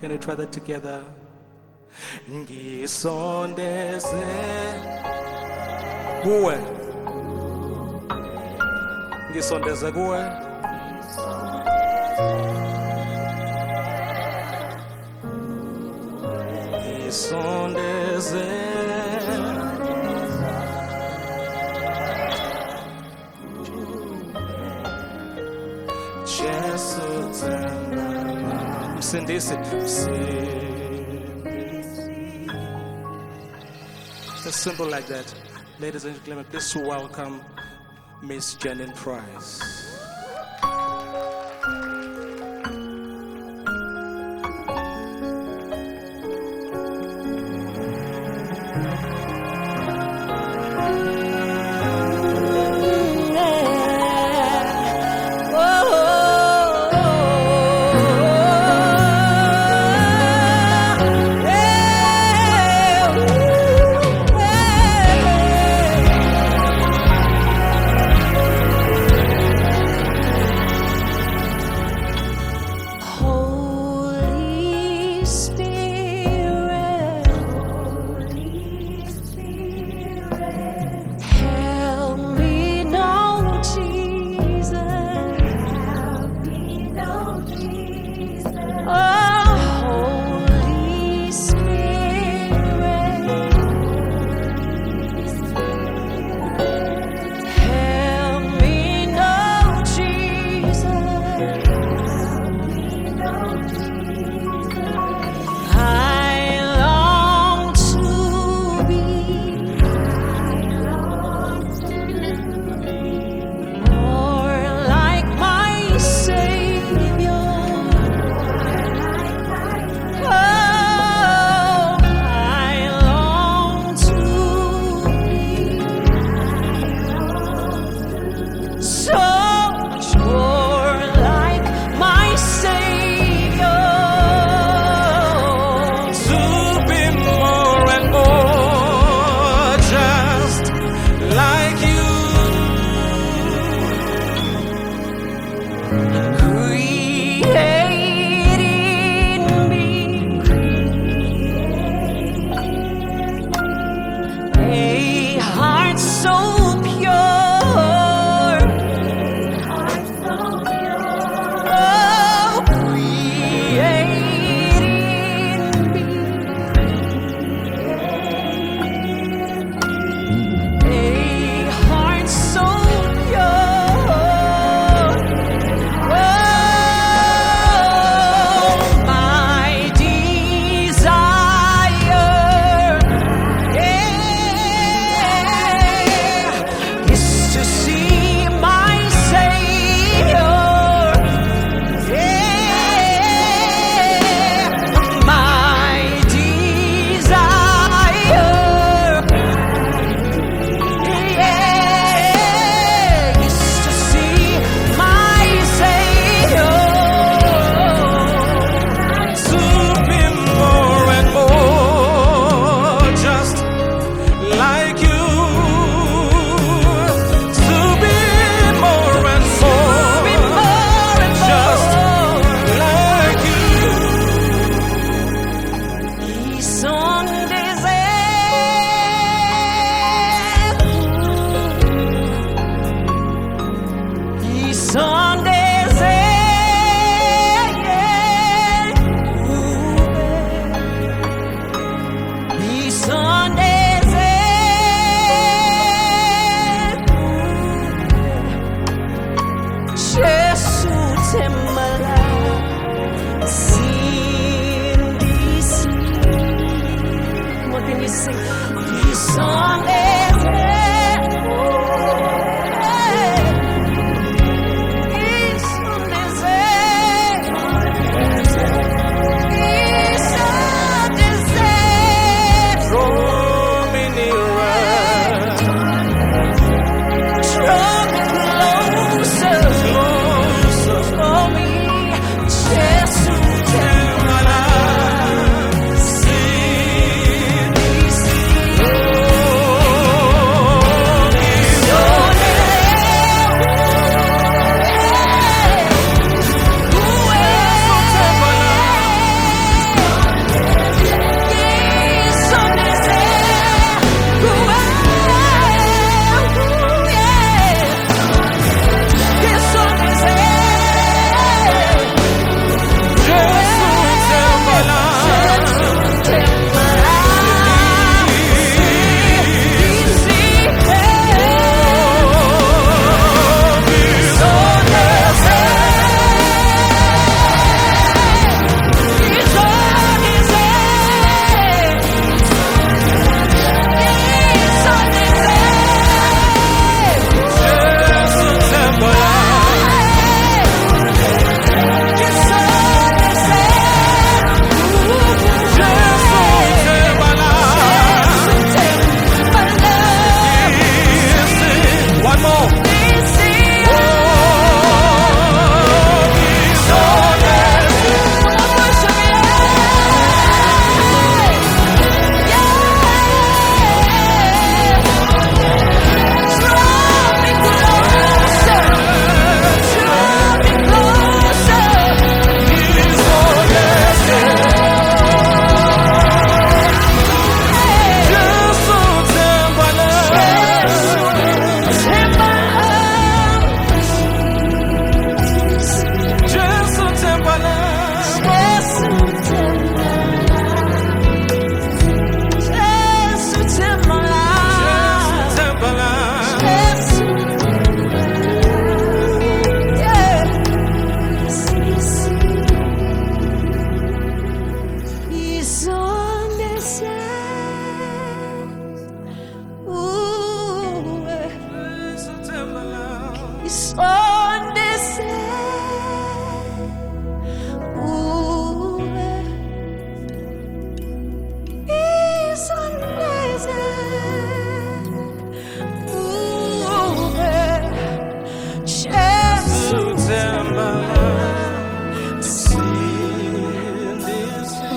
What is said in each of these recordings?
Can we try that together? Ngisondeze kuwe, ngisondeze kuwe, ngisondeze Jesu tena msindisi. It's simple like that. Ladies and gentlemen, please welcome Miss Janine Price.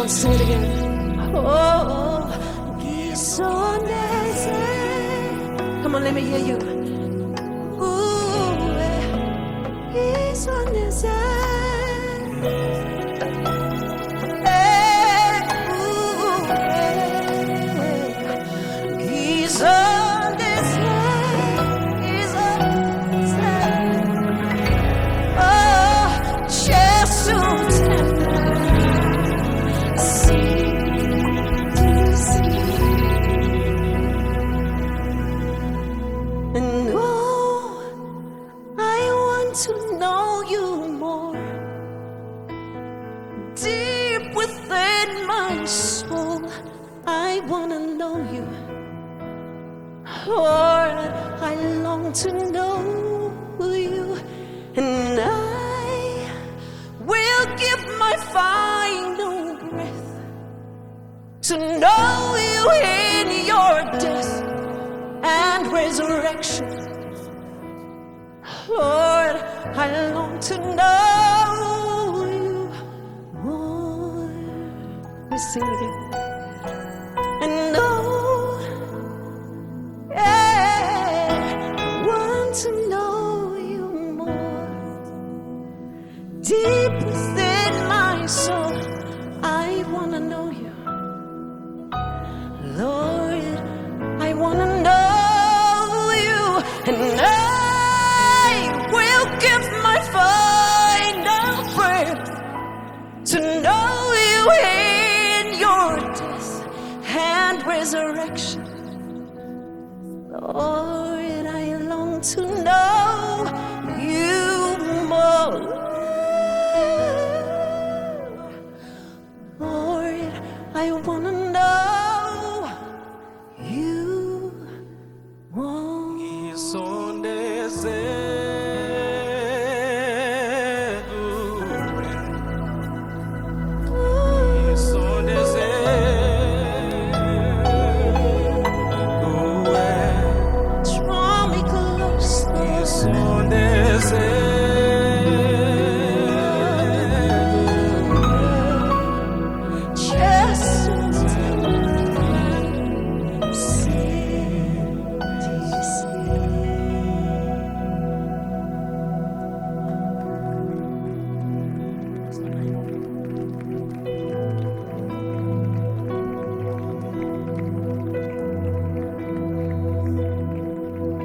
on, sing it again. Oh, come on, let me hear you. Ooh, he's on his he's on his oh, just so and oh, I want to know you more. Deep within my soul, I want to know you. Lord, I long to know you. And I will give my final breath to know you in your death and resurrection. Lord, I long to know you more. We sing it again. And know, yeah, I want to know you more. Deep within my soul, I want to know you. Lord, I want to know you, and I will give my final breath to know you in your death and resurrection. Lord, I long to know you more. Lord, I want to